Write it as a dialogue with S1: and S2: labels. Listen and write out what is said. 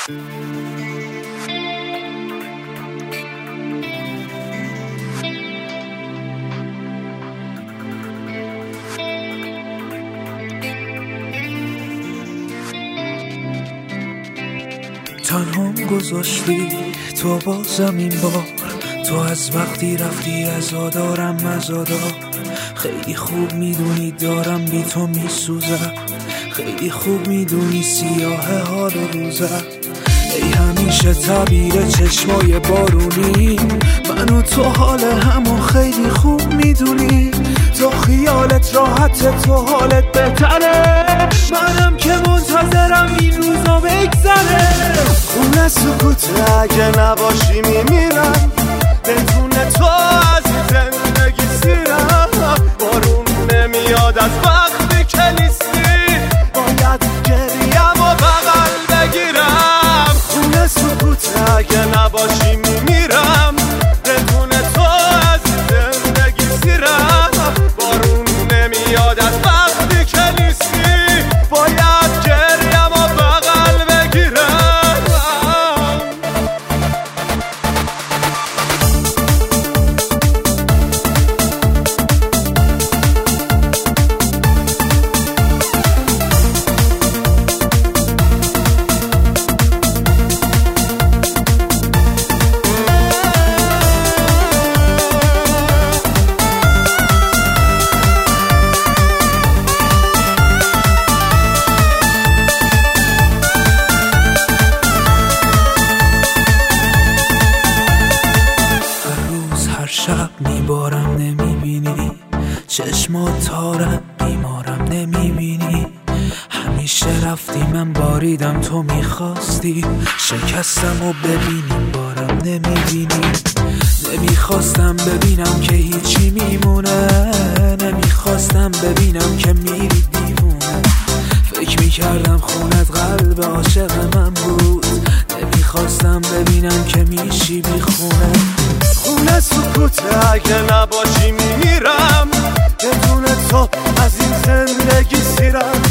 S1: تنهام گذاشتی تو بازم این بار، تو از وقتی رفتی عزادارم مزادار. خیلی خوب میدونی دارم بی تو میسوزم، خیلی خوب میدونی سیاه حال روزم. ای همیشه تعبیر چشمای بارونی، من و تو حال همو خیلی خوب میدونی. تو خیالت راحت، تو حالت بهتره، منم که منتظرم این روزا بگذره.
S2: خونه سکوته اگه نباشی میمیرم، بدون تو از زندگی سیرم. بارون نمیاد از وقتی که نیستی، باید گریم و بغل بگیرم. خونه سکوته اگه نباشی میمیرم، بدون تو از زندگی سیرم. بارون نمیاد از وقتی که نیستی، باید گریم و بغل بگیرم.
S1: شب میبارم نمیبینی، چشمات تارم بیمارم نمیبینی. همیشه رفتی من باریدم تو میخواستی، شکستم و ببینیم بارم نمیبینی. نمیخواستم ببینم که هیچی میمونه، نمیخواستم ببینم که میری دیوونه. فکر میکردم خونت قلب عاشق من بود، نمیخواستم ببینم که میشی بیخونه.
S2: خونه سکوته اگه نباشی میمیرم، بدون تو از این زندگی سیرم.